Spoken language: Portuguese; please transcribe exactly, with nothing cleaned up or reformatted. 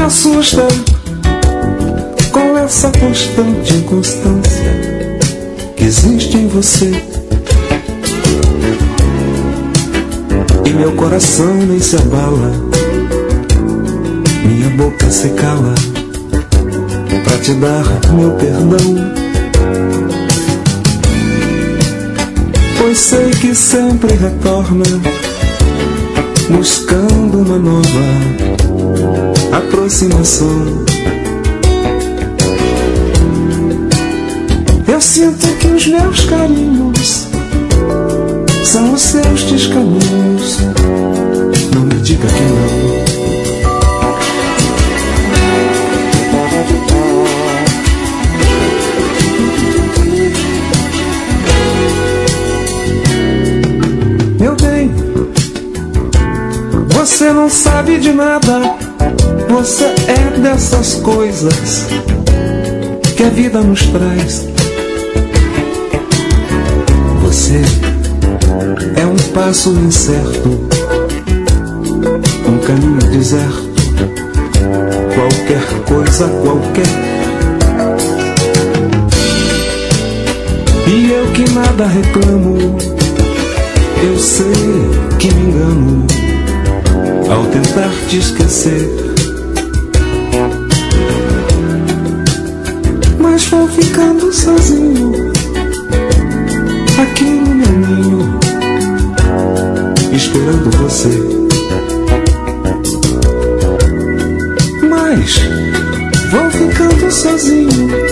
assusta com essa constante inconstância que existe em você. E meu coração nem se abala, minha boca se cala pra te dar meu perdão. Pois sei que sempre retorna buscando uma nova aproximação. Eu sinto que os meus carinhos são os seus descaminhos. Não me diga que não. Meu bem, você não sabe de nada. Você é dessas coisas que a vida nos traz. Você é um passo incerto, um caminho deserto, qualquer coisa qualquer. E eu que nada reclamo, eu sei que me engano ao tentar te esquecer. Mas vou ficando sozinho aqui no meu ninho, esperando você. Mas vou ficando sozinho